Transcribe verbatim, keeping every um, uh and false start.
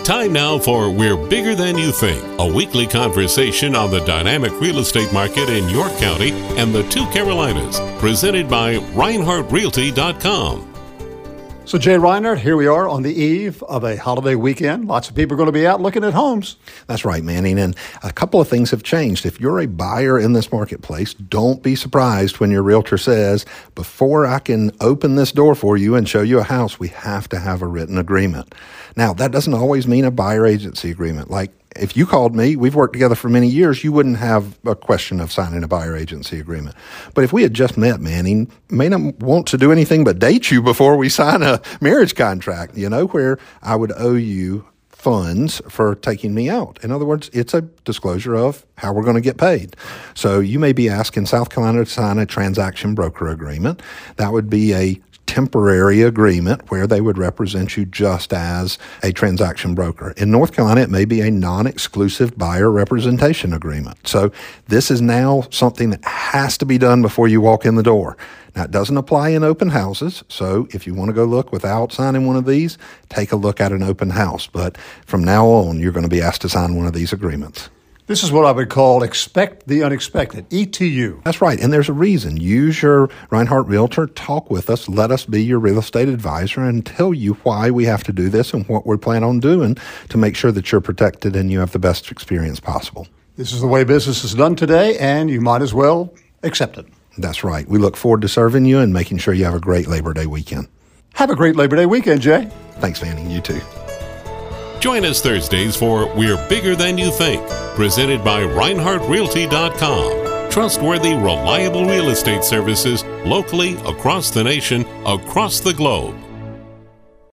Time now for We're Bigger Than You Think, a weekly conversation on the dynamic real estate market in York County and the two Carolinas, presented by Reinhardt Realty dot com. So Jay Reinhardt, here we are on the eve of a holiday weekend. Lots of people are going to be out looking at homes. That's right, Manning. And a couple of things have changed. If you're a buyer in this marketplace, don't be surprised when your realtor says, before I can open this door for you and show you a house, we have to have a written agreement. Now, that doesn't always mean a buyer agency agreement. Like, if you called me, we've worked together for many years, you wouldn't have a question of signing a buyer agency agreement. But if we had just met, Manning, may not want to do anything but date you before we sign a marriage contract, you know, where I would owe you funds for taking me out. In other words, it's a disclosure of how we're going to get paid. So you may be asking South Carolina to sign a transaction broker agreement. That would be a temporary agreement where they would represent you just as a transaction broker. In North Carolina, it may be a non-exclusive buyer representation agreement. So this is now something that has to be done before you walk in the door. Now, it doesn't apply in open houses. So if you want to go look without signing one of these, take a look at an open house. But from now on, you're going to be asked to sign one of these agreements. This is what I would call expect the unexpected, E T U. That's right. And there's a reason. Use your Reinhardt Realtor. Talk with us. Let us be your real estate advisor and tell you why we have to do this and what we plan on doing to make sure that you're protected and you have the best experience possible. This is the way business is done today, and you might as well accept it. That's right. We look forward to serving you and making sure you have a great Labor Day weekend. Have a great Labor Day weekend, Jay. Thanks, Fanning. You too. Join us Thursdays for We're Bigger Than You Think, presented by Reinhardt Realty dot com. Trustworthy, reliable real estate services locally, across the nation, across the globe.